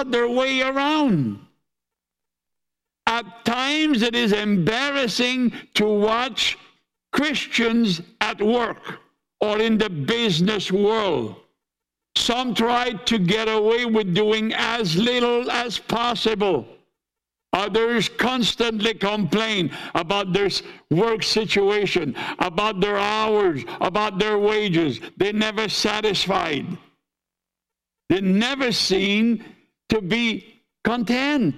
got their way around. At times it is embarrassing to watch Christians at work or in the business world. Some try to get away with doing as little as possible. Others constantly complain about their work situation, about their hours, about their wages. They're never satisfied. They're never seen to be content.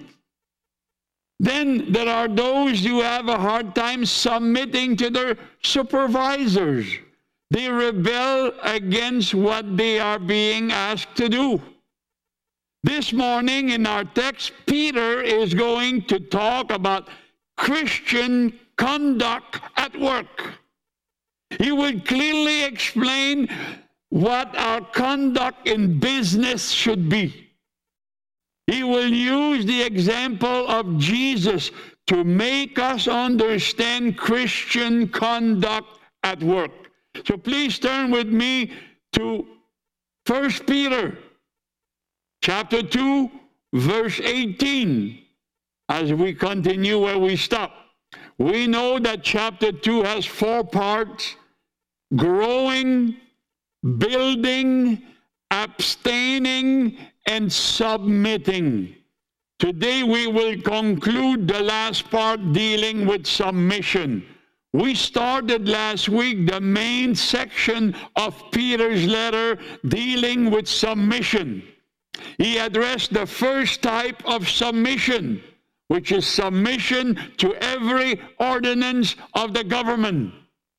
Then there are those who have a hard time submitting to their supervisors. They rebel against what they are being asked to do. This morning in our text, Peter is going to talk about Christian conduct at work. He will clearly explain what our conduct in business should be. He will use the example of Jesus to make us understand Christian conduct at work. So please turn with me to 1 Peter chapter 2, verse 18, as we continue where we stop. We know that chapter 2 has 4 parts: growing, building, abstaining, and submitting. Today we will conclude the last part dealing with submission. We started last week the main section of Peter's letter dealing with submission. He addressed the first type of submission, which is submission to every ordinance of the government.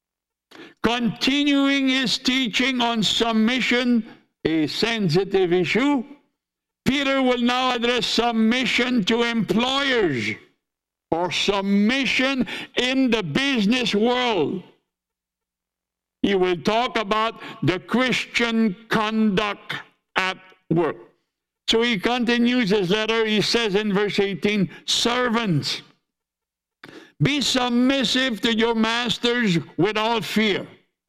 Continuing his teaching on submission, a sensitive issue, Peter will now address submission to employers, or submission in the business world. He will talk about the Christian conduct at work. So he continues his letter. He says in verse 18, servants, be submissive to your masters with all fear,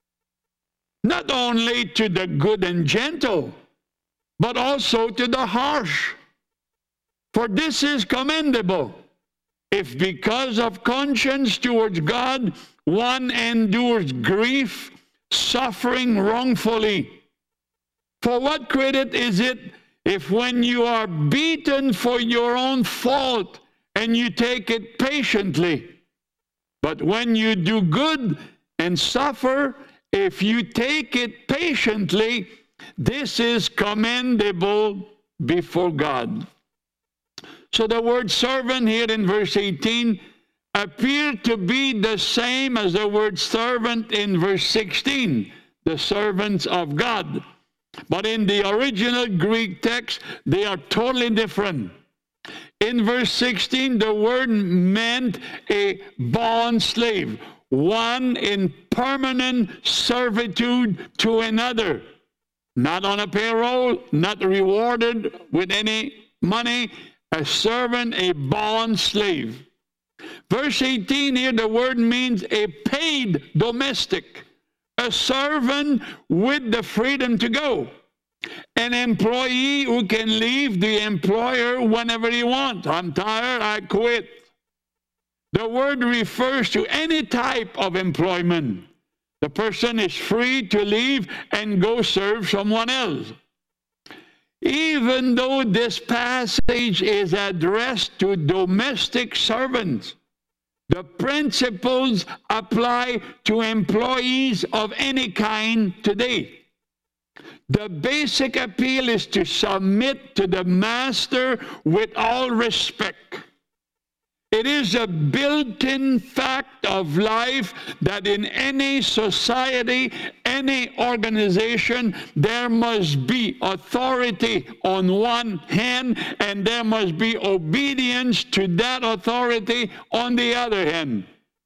not only to the good and gentle, but also to the harsh. For this is commendable, if because of conscience towards God, one endures grief, suffering wrongfully. For what credit is it if when you are beaten for your own fault and you take it patiently? But when you do good and suffer, if you take it patiently, this is commendable before God. So the word servant here in verse 18 appeared to be the same as the word servant in verse 16, the servants of God. But in the original Greek text, they are totally different. In verse 16, the word meant a bond slave, one in permanent servitude to another, not on a payroll, not rewarded with any money, a servant, a bond slave. Verse 18 here, the word means a paid domestic, a servant with the freedom to go, an employee who can leave the employer whenever he wants. I'm tired, I quit. The word refers to any type of employment. The person is free to leave and go serve someone else. Even though this passage is addressed to domestic servants, the principles apply to employees of any kind today. The basic appeal is to submit to the master with all respect. It is a built-in fact of life that in any society, any organization, there must be authority on one hand, and there must be obedience to that authority on the other hand.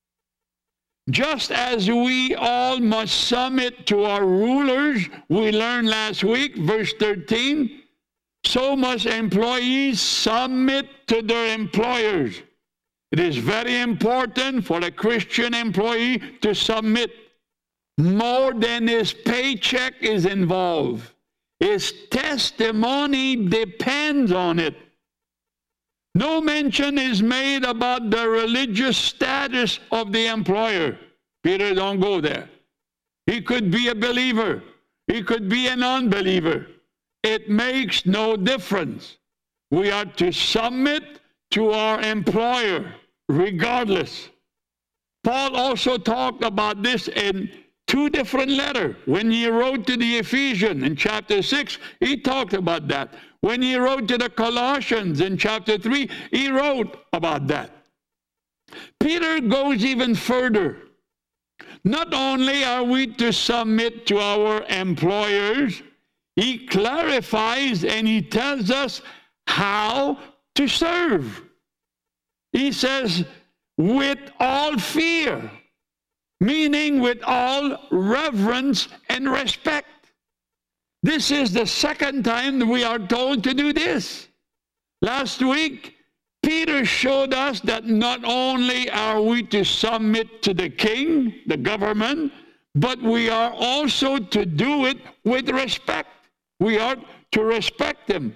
Just as we all must submit to our rulers, we learned last week, verse 13, so must employees submit to their employers. It is very important for a Christian employee to submit. More than his paycheck is involved. His testimony depends on it. No mention is made about the religious status of the employer. Peter, don't go there. He could be a believer. He could be an unbeliever. It makes no difference. We are to submit to our employer regardless. Paul also talked about this in 2 different letters. When he wrote to the Ephesians in chapter 6, he talked about that. When he wrote to the Colossians in chapter 3, he wrote about that. Peter goes even further. Not only are we to submit to our employers, he clarifies and he tells us how to serve. He says, with all fear, meaning with all reverence and respect. This is the second time that we are told to do this. Last week, Peter showed us that not only are we to submit to the king, the government, but we are also to do it with respect. We are to respect him.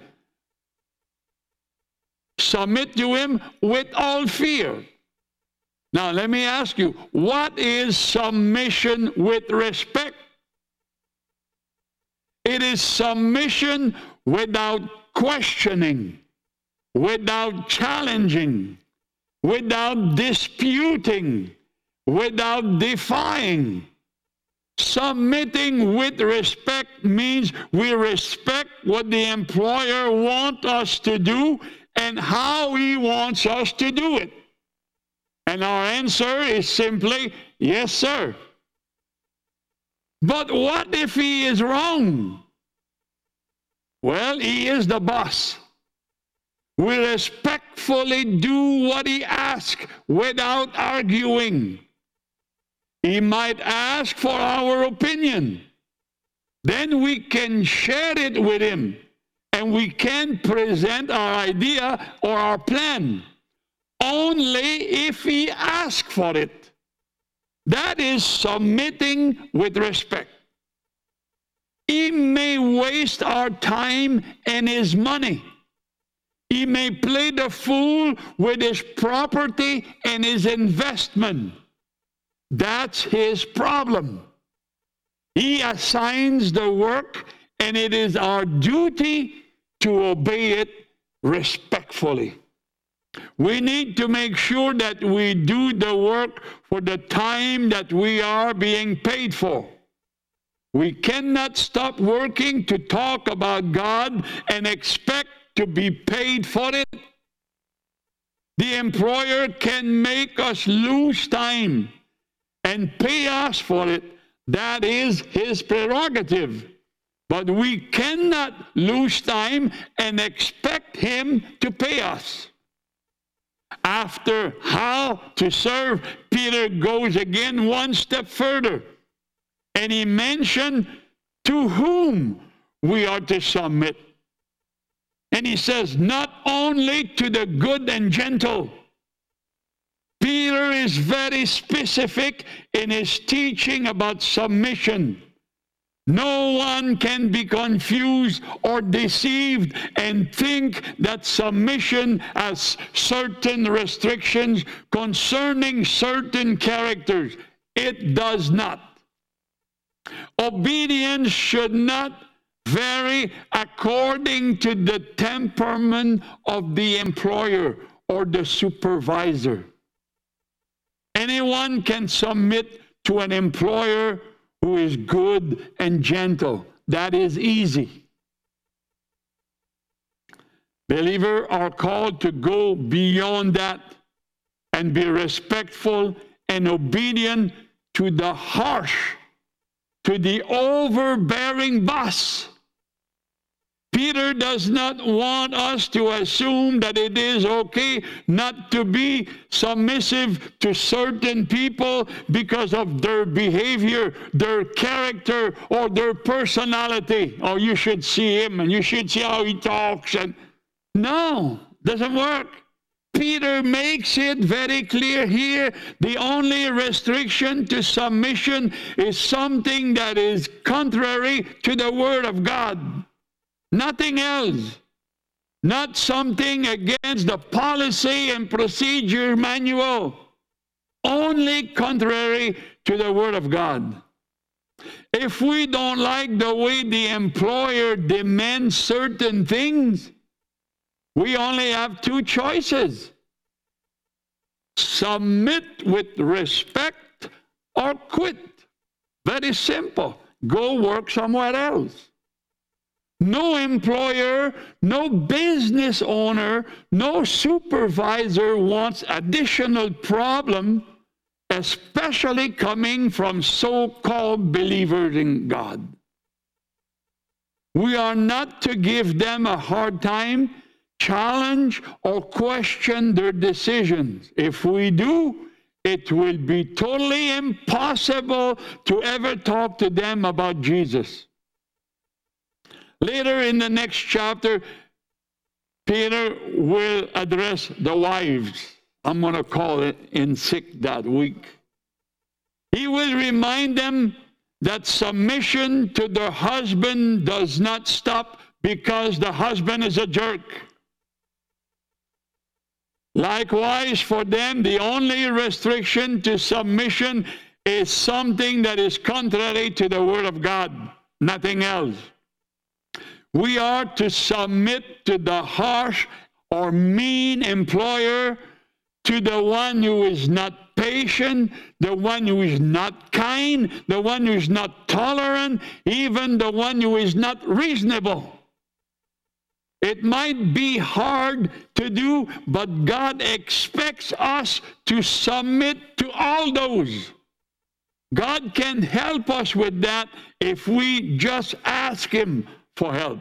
Submit to him with all fear. Now, let me ask you, what is submission with respect? It is submission without questioning, without challenging, without disputing, without defying. Submitting with respect means we respect what the employer wants us to do and how he wants us to do it. And our answer is simply, yes, sir. But what if he is wrong? Well, he is the boss. We respectfully do what he asks without arguing. He might ask for our opinion. Then we can share it with him, and we can present our idea or our plan. Only if he asks for it. That is submitting with respect. He may waste our time and his money. He may play the fool with his property and his investment. That's his problem. He assigns the work, and it is our duty to obey it respectfully. We need to make sure that we do the work for the time that we are being paid for. We cannot stop working to talk about God and expect to be paid for it. The employer can make us lose time and pay us for it. That is his prerogative. But we cannot lose time and expect him to pay us. After how to serve, Peter goes again one step further. And he mentioned to whom we are to submit. And he says, not only to the good and gentle. Peter is very specific in his teaching about submission. No one can be confused or deceived and think that submission has certain restrictions concerning certain characters. It does not. Obedience should not vary according to the temperament of the employer or the supervisor. Anyone can submit to an employer who is good and gentle. That is easy. Believers are called to go beyond that and be respectful and obedient to the harsh, to the overbearing boss. Peter does not want us to assume that it is okay not to be submissive to certain people because of their behavior, their character, or their personality. Oh, you should see him and you should see how he talks. And no, doesn't work. Peter makes it very clear here. The only restriction to submission is something that is contrary to the Word of God. Nothing else. Not something against the policy and procedure manual. Only contrary to the Word of God. If we don't like the way the employer demands certain things, we only have two choices. Submit with respect or quit. Very simple. Go work somewhere else. No employer, no business owner, no supervisor wants additional problem, especially coming from so-called believers in God. We are not to give them a hard time, challenge, or question their decisions. If we do, it will be totally impossible to ever talk to them about Jesus. Later in the next chapter, Peter will address the wives. I'm going to call it in sick that week. He will remind them that submission to their husband does not stop because the husband is a jerk. Likewise, for them, the only restriction to submission is something that is contrary to the Word of God, nothing else. We are to submit to the harsh or mean employer, to the one who is not patient, the one who is not kind, the one who is not tolerant, even the one who is not reasonable. It might be hard to do, but God expects us to submit to all those. God can help us with that if we just ask Him for help.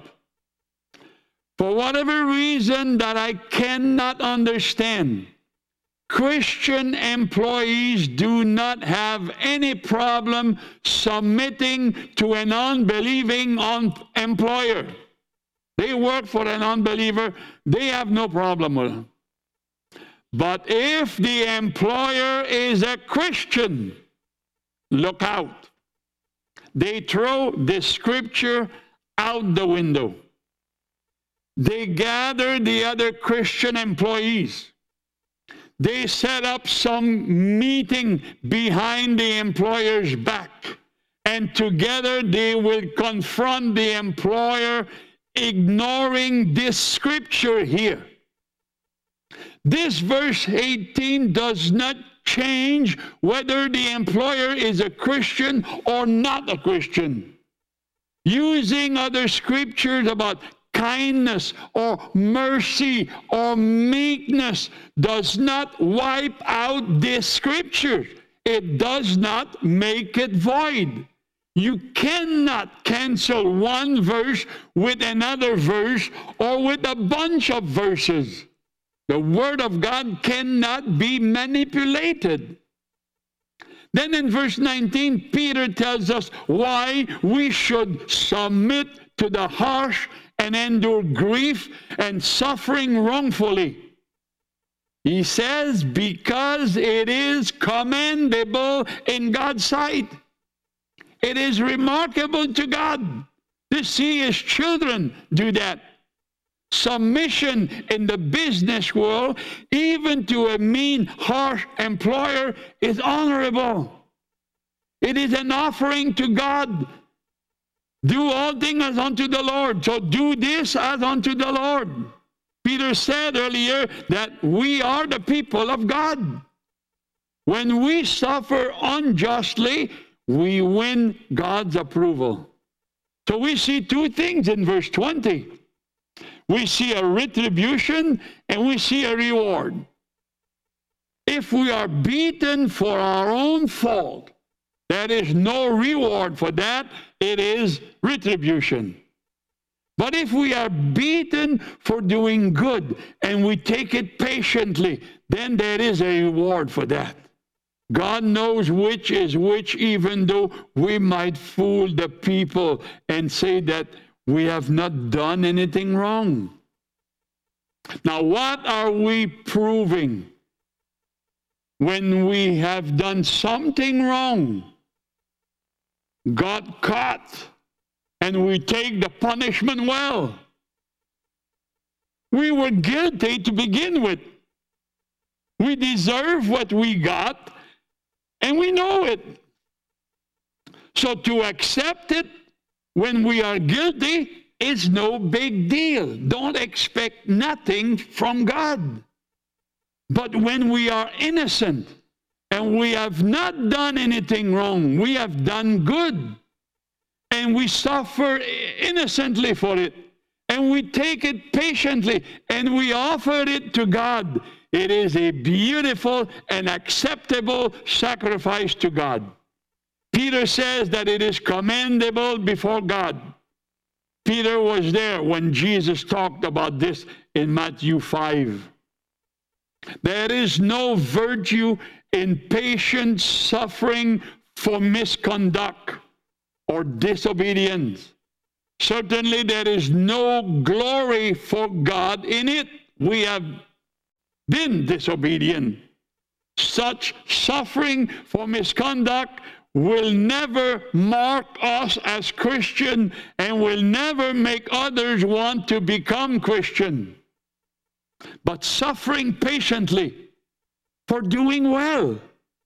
For whatever reason that I cannot understand, Christian employees do not have any problem submitting to an unbelieving employer. They work for an unbeliever, they have no problem with it. But if the employer is a Christian, look out. They throw the scripture out the window. They gather the other Christian employees. They set up some meeting behind the employer's back, and together they will confront the employer, ignoring this scripture here. This verse 18 does not change whether the employer is a Christian or not a Christian. Using other scriptures about kindness or mercy or meekness does not wipe out this scripture. It does not make it void. You cannot cancel one verse with another verse or with a bunch of verses. The Word of God cannot be manipulated. Then in verse 19, Peter tells us why we should submit to the harsh and endure grief and suffering wrongfully. He says, because it is commendable in God's sight. It is remarkable to God to see His children do that. Submission in the business world, even to a mean, harsh employer, is honorable. It is an offering to God. Do all things as unto the Lord. So do this as unto the Lord. Peter said earlier that we are the people of God. When we suffer unjustly, we win God's approval. So we see two things in verse 20. We see a retribution and we see a reward. If we are beaten for our own fault, there is no reward for that. It is retribution. But if we are beaten for doing good and we take it patiently, then there is a reward for that. God knows which is which, even though we might fool the people and say that we have not done anything wrong. Now, what are we proving when we have done something wrong, got caught, and we take the punishment well. We were guilty to begin with. We deserve what we got, and we know it. So to accept it when we are guilty is no big deal. Don't expect nothing from God. But when we are innocent and we have not done anything wrong, we have done good, and we suffer innocently for it, and we take it patiently, and we offer it to God, it is a beautiful and acceptable sacrifice to God. Peter says that it is commendable before God. Peter was there when Jesus talked about this in Matthew 5. There is no virtue in patient suffering for misconduct or disobedience. Certainly there is no glory for God in it. We have been disobedient. Such suffering for misconduct will never mark us as Christian and will never make others want to become Christian. But suffering patiently for doing well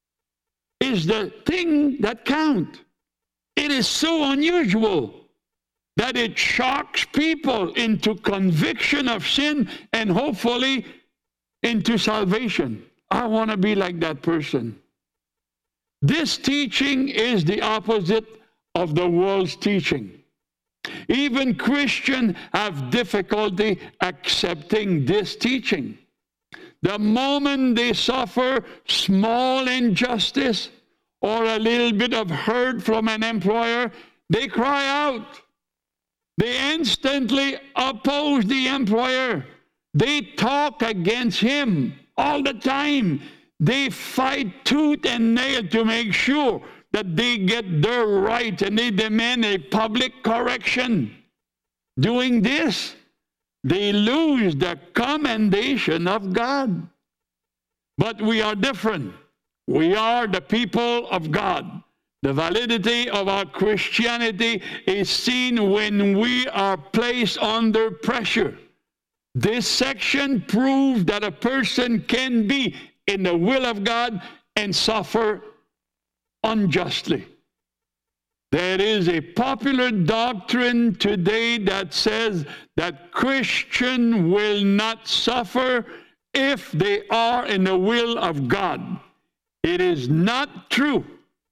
is the thing that counts. It is so unusual that it shocks people into conviction of sin and hopefully into salvation. I want to be like that person. This teaching is the opposite of the world's teaching. Even Christians have difficulty accepting this teaching. The moment they suffer small injustice or a little bit of hurt from an employer, they cry out. They instantly oppose the employer. They talk against him all the time. They fight tooth and nail to make sure that they get their right, and they demand a public correction. Doing this, they lose the commendation of God. But we are different. We are the people of God. The validity of our Christianity is seen when we are placed under pressure. This section proves that a person can be in the will of God and suffer unjustly. There is a popular doctrine today that says that Christians will not suffer if they are in the will of God. It is not true.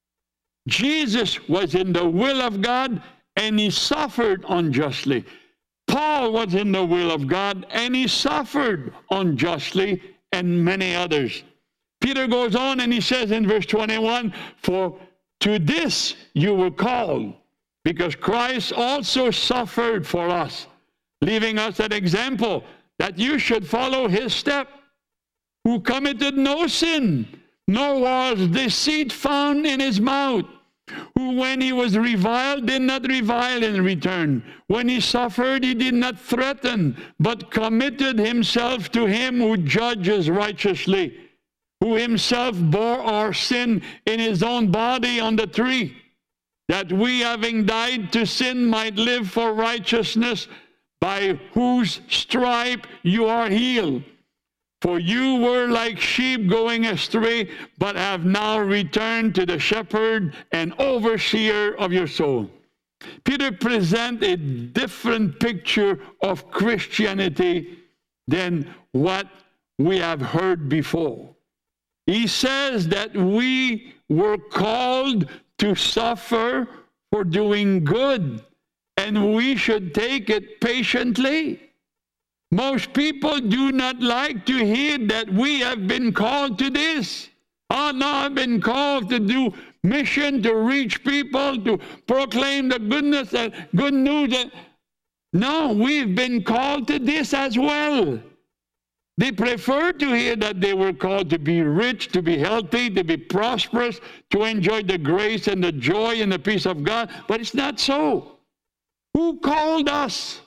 Jesus was in the will of God and he suffered unjustly. Paul was in the will of God and he suffered unjustly, and many others. Peter goes on and he says in verse 21, "For to this you were called, because Christ also suffered for us, leaving us an example that you should follow his step, who committed no sin, nor was deceit found in his mouth, who when he was reviled did not revile in return. When he suffered, he did not threaten, but committed himself to him who judges righteously, who himself bore our sin in his own body on the tree, that we, having died to sin, might live for righteousness, by whose stripe you are healed. For you were like sheep going astray, but have now returned to the shepherd and overseer of your soul." Peter presents a different picture of Christianity than what we have heard before. He says that we were called to suffer for doing good, and we should take it patiently. Most people do not like to hear that we have been called to this. Oh, no, I've been called to do mission, to reach people, to proclaim the goodness and good news. No, we've been called to this as well. They prefer to hear that they were called to be rich, to be healthy, to be prosperous, to enjoy the grace and the joy and the peace of God. But it's not so. Who called us?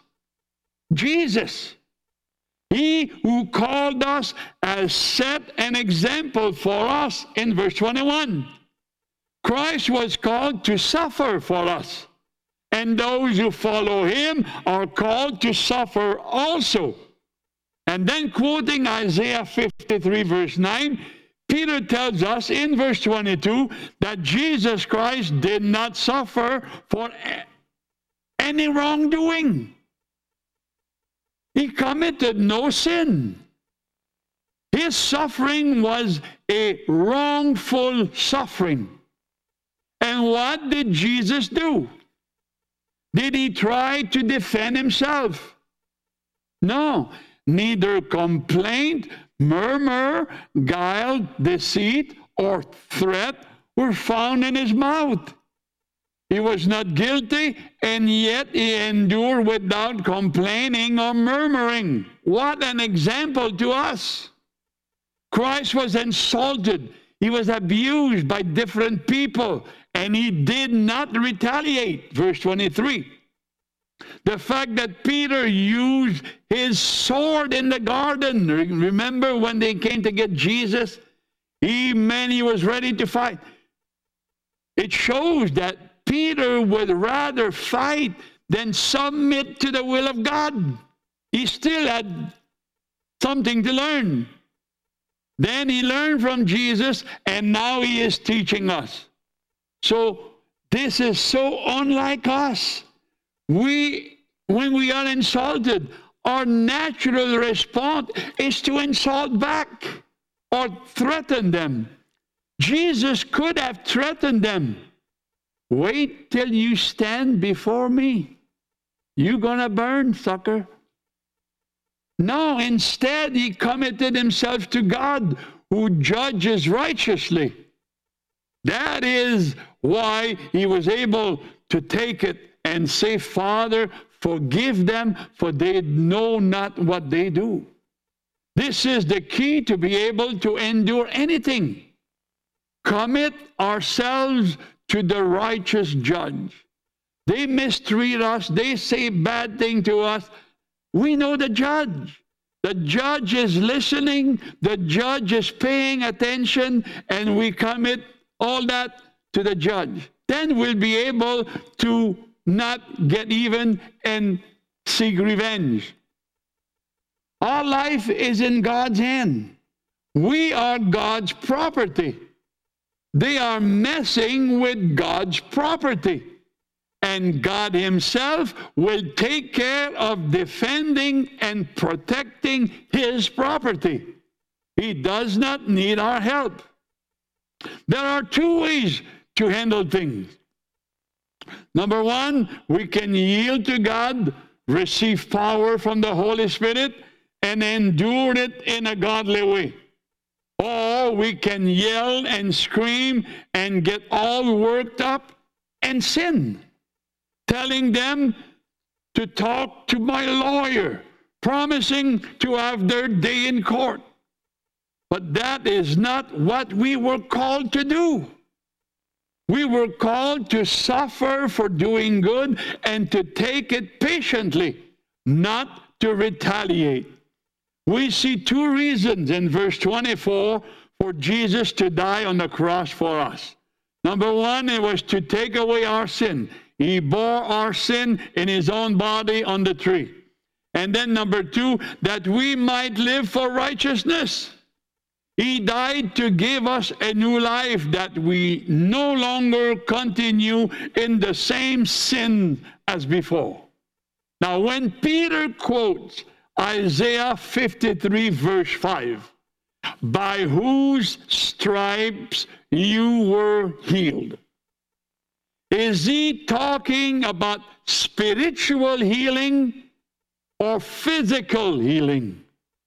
Jesus. He who called us has set an example for us in verse 21. Christ was called to suffer for us. and those who follow him are called to suffer also. And then quoting Isaiah 53 verse 9, Peter tells us in verse 22 that Jesus Christ did not suffer for any wrongdoing. He committed no sin. His suffering was a wrongful suffering. And what did Jesus do? Did he try to defend himself? No. Neither complaint, murmur, guile, deceit, or threat were found in his mouth. He was not guilty, and yet he endured without complaining or murmuring. What an example to us. Christ was insulted. He was abused by different people, and he did not retaliate. Verse 23. The fact that Peter used his sword in the garden. Remember when they came to get Jesus? He was ready to fight. It shows that Peter would rather fight than submit to the will of God. He still had something to learn. Then he learned from Jesus, and now he is teaching us. So this is so unlike us. When we are insulted, our natural response is to insult back or threaten them. Jesus could have threatened them. Wait till you stand before me. You're going to burn, sucker. No, instead, he committed himself to God, who judges righteously. That is why he was able to take it and say, Father, forgive them, for they know not what they do. This is the key to be able to endure anything. Commit ourselves to the righteous judge. They mistreat us. They say bad things to us. We know the judge. The judge is listening. The judge is paying attention, and we commit all that to the judge. Then we'll be able to not get even and seek revenge. Our life is in God's hand. We are God's property. They are messing with God's property. And God himself will take care of defending and protecting his property. He does not need our help. There are two ways to handle things. Number one, we can yield to God, receive power from the Holy Spirit, and endure it in a godly way. Or we can yell and scream and get all worked up and sin, telling them to talk to my lawyer, promising to have their day in court. But that is not what we were called to do. We were called to suffer for doing good and to take it patiently, not to retaliate. We see two reasons in verse 24 for Jesus to die on the cross for us. Number one, it was to take away our sin. He bore our sin in his own body on the tree. And then number two, that we might live for righteousness. He died to give us a new life, that we no longer continue in the same sin as before. Now, when Peter quotes Isaiah 53, verse 5, by whose stripes you were healed, is he talking about spiritual healing or physical healing?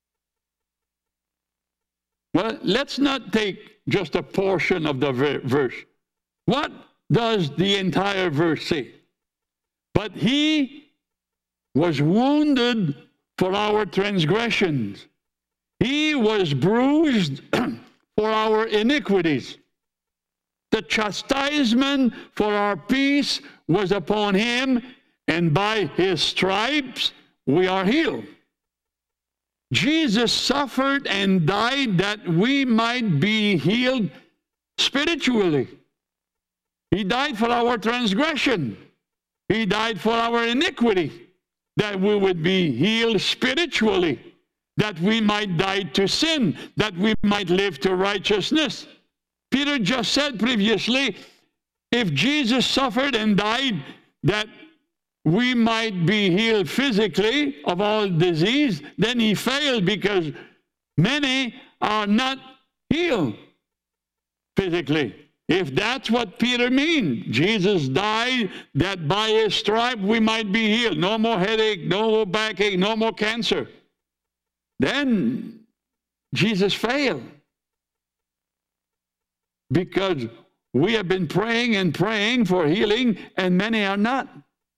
Well, let's not take just a portion of the verse. What does the entire verse say? But he was wounded for our transgressions. He was bruised for our iniquities. The chastisement for our peace was upon him, and by his stripes we are healed. Jesus suffered and died that we might be healed spiritually. He died for our transgression. He died for our iniquity, that we would be healed spiritually, that we might die to sin, that we might live to righteousness. Peter just said previously, if Jesus suffered and died, that we might be healed physically of all disease, then he failed, because many are not healed physically. If that's what Peter means, Jesus died that by his stripe we might be healed. No more headache, no more backache, no more cancer. Then Jesus failed, because we have been praying and praying for healing, and many are not.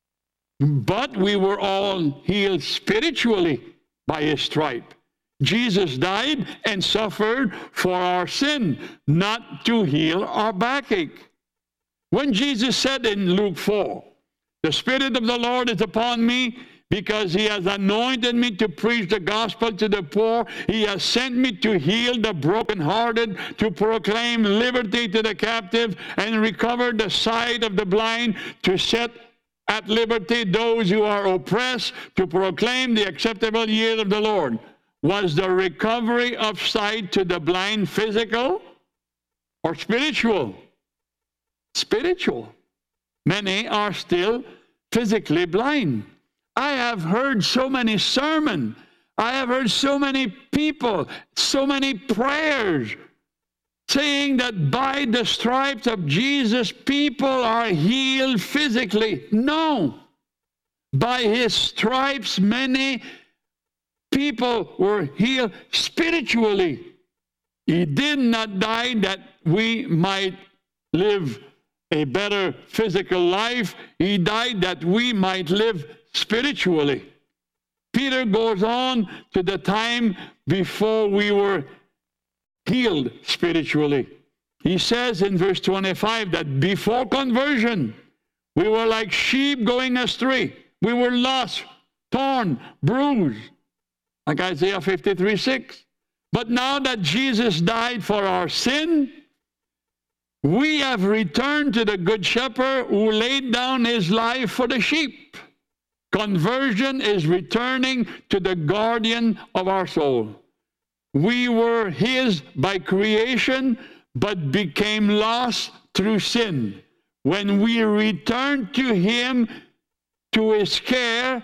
But we were all healed spiritually by his stripe. Jesus died and suffered for our sin, not to heal our backache. When Jesus said in Luke 4, "The Spirit of the Lord is upon me, because he has anointed me to preach the gospel to the poor. He has sent me to heal the brokenhearted, to proclaim liberty to the captive, and recover the sight of the blind, to set at liberty those who are oppressed, to proclaim the acceptable year of the Lord." Was the recovery of sight to the blind physical or spiritual? Spiritual. Many are still physically blind. I have heard so many sermons. I have heard so many people, so many prayers saying that by the stripes of Jesus, people are healed physically. No. By his stripes, many people were healed spiritually. He did not die that we might live a better physical life. He died that we might live spiritually. Peter goes on to the time before we were healed spiritually. He says in verse 25 that before conversion, we were like sheep going astray. We were lost, torn, bruised, like Isaiah 53:6. But now that Jesus died for our sin, we have returned to the Good Shepherd who laid down his life for the sheep. Conversion is returning to the guardian of our soul. We were his by creation, but became lost through sin. When we return to him, to his care,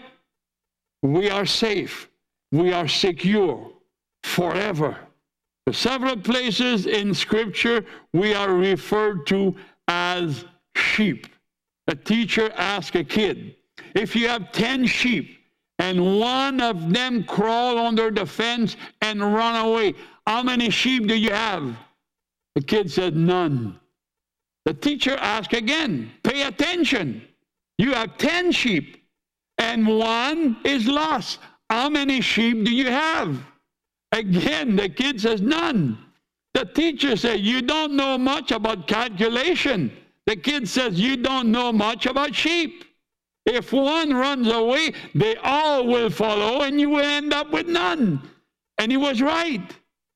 we are safe. We are secure forever. In several places in Scripture, we are referred to as sheep. A teacher asked a kid, if you have 10 sheep and one of them crawl under the fence and run away, how many sheep do you have? The kid said, none. The teacher asked again, pay attention. You have 10 sheep and one is lost. How many sheep do you have? Again, the kid says, none. The teacher said, you don't know much about calculation. The kid says, you don't know much about sheep. If one runs away, they all will follow and you will end up with none. And he was right.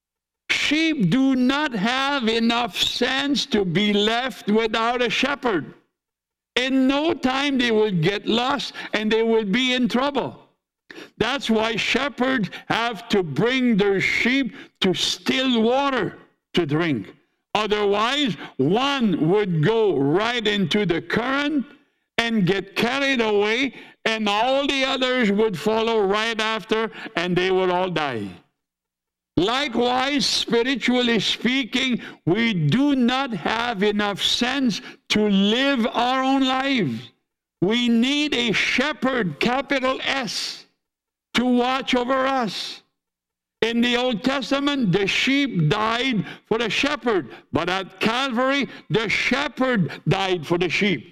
Sheep do not have enough sense to be left without a shepherd. In no time they will get lost and they will be in trouble. That's why shepherds have to bring their sheep to still water to drink. Otherwise, one would go right into the current and get carried away, and all the others would follow right after, and they would all die. Likewise, spiritually speaking, we do not have enough sense to live our own lives. We need a shepherd, capital S, to watch over us. In the Old Testament, the sheep died for the shepherd, but at Calvary, the shepherd died for the sheep.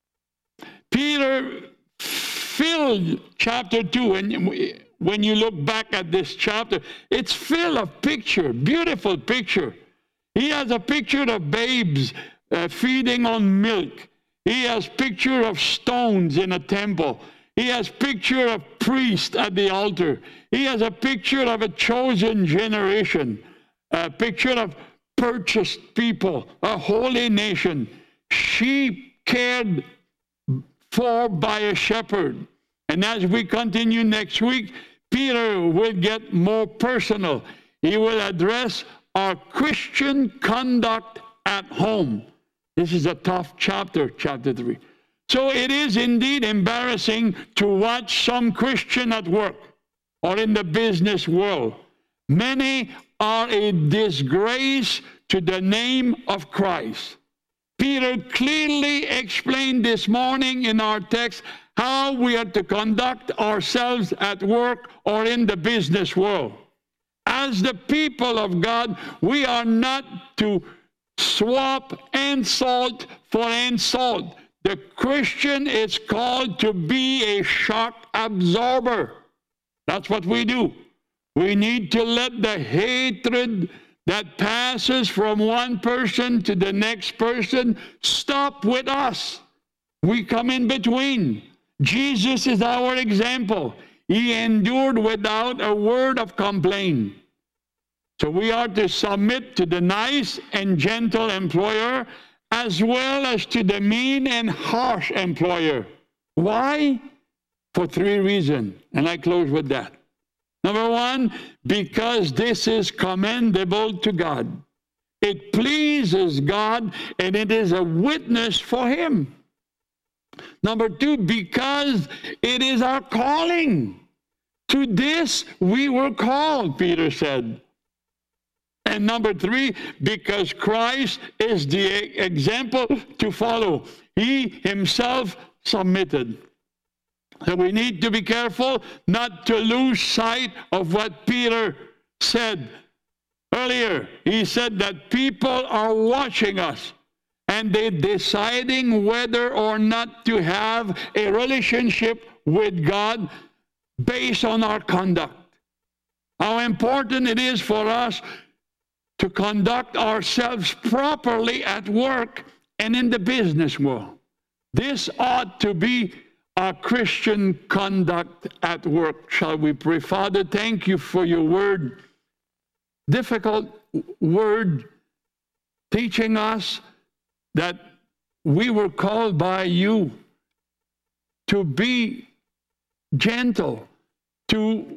Peter filled chapter 2, and when you look back at this chapter, it's full of picture, beautiful picture. He has a picture of babes feeding on milk. He has picture of stones in a temple. He has picture of priests at the altar. He has a picture of a chosen generation, a picture of purchased people, a holy nation. Sheep cared for by a shepherd. And as we continue next week, Peter will get more personal. He will address our Christian conduct at home. This is a tough chapter, chapter 3. So it is indeed embarrassing to watch some Christian at work or in the business world. Many are a disgrace to the name of Christ. Peter clearly explained this morning in our text how we are to conduct ourselves at work or in the business world. As the people of God, we are not to swap insult for insult. The Christian is called to be a shock absorber. That's what we do. We need to let the hatred that passes from one person to the next person stop with us. We come in between. Jesus is our example. He endured without a word of complaint. So we are to submit to the nice and gentle employer as well as to the mean and harsh employer. Why? For 3 reasons. And I close with that. Number 1, because this is commendable to God. It pleases God and it is a witness for Him. Number 2, because it is our calling. To this we were called, Peter said. And number 3, because Christ is the example to follow. He Himself submitted. So we need to be careful not to lose sight of what Peter said earlier. He said that people are watching us and they're deciding whether or not to have a relationship with God based on our conduct. How important it is for us to conduct ourselves properly at work and in the business world. This ought to be our Christian conduct at work. Shall we pray? Father, thank you for your word. Difficult word teaching us that we were called by you to be gentle, to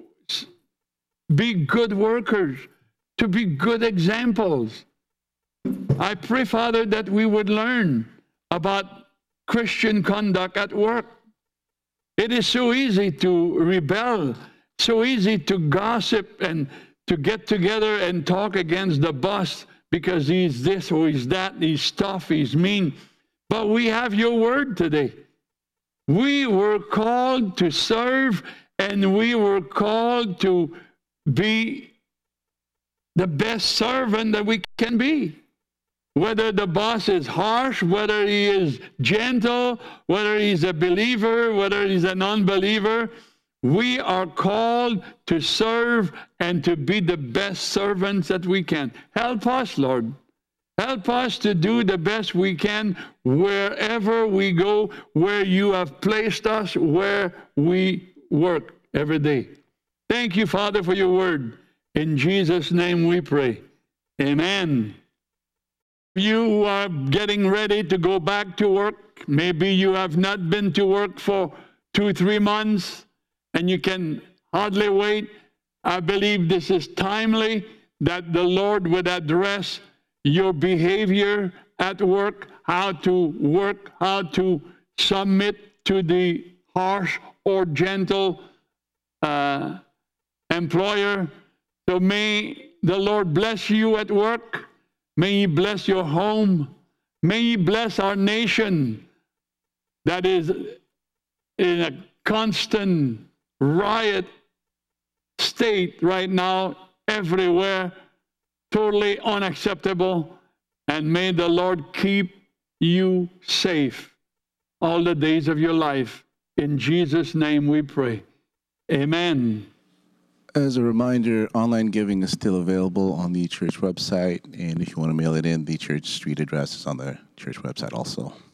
be good workers, to be good examples. I pray, Father, that we would learn about Christian conduct at work. It is so easy to rebel, so easy to gossip and to get together and talk against the boss because he's this or he's that, he's tough, he's mean. But we have your word today. We were called to serve and we were called to be the best servant that we can be. Whether the boss is harsh, whether he is gentle, whether he's a believer, whether he's an unbeliever, we are called to serve and to be the best servants that we can. Help us, Lord. Help us to do the best we can wherever we go, where you have placed us, where we work every day. Thank you, Father, for your word. In Jesus' name we pray. Amen. You are getting ready to go back to work. Maybe you have not been to work for 2-3 months and you can hardly wait. I believe this is timely that the Lord would address your behavior at work, how to submit to the harsh or gentle employer. So may the Lord bless you at work. May He bless your home. May He bless our nation that is in a constant riot state right now, everywhere, totally unacceptable. And may the Lord keep you safe all the days of your life. In Jesus' name we pray. Amen. As a reminder, online giving is still available on the church website, and if you want to mail it in, the church street address is on the church website also.